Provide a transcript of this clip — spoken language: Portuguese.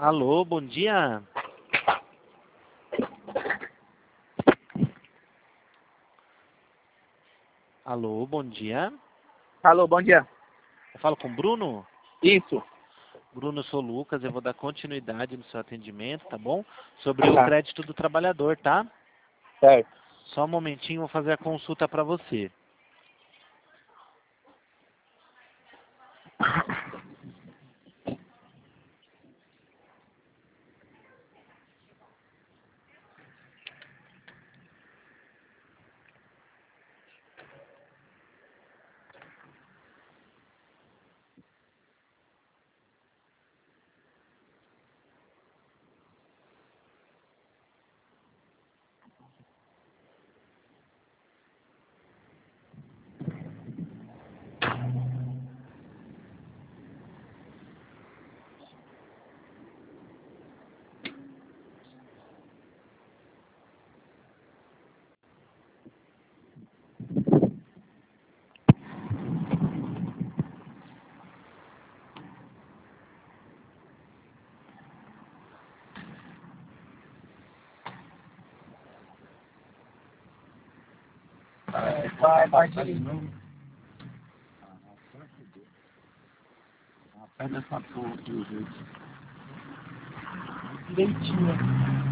Alô, bom dia. Alô, bom dia. Alô, bom dia. Eu falo com o Bruno? Isso. Bruno, eu sou o Lucas, eu vou dar continuidade no seu atendimento, tá bom? Sobre o Tá. crédito do trabalhador, tá? Certo. Só um momentinho, vou fazer a consulta para você. Vai de novo. Pega essa porra aqui, gente. Direitinho.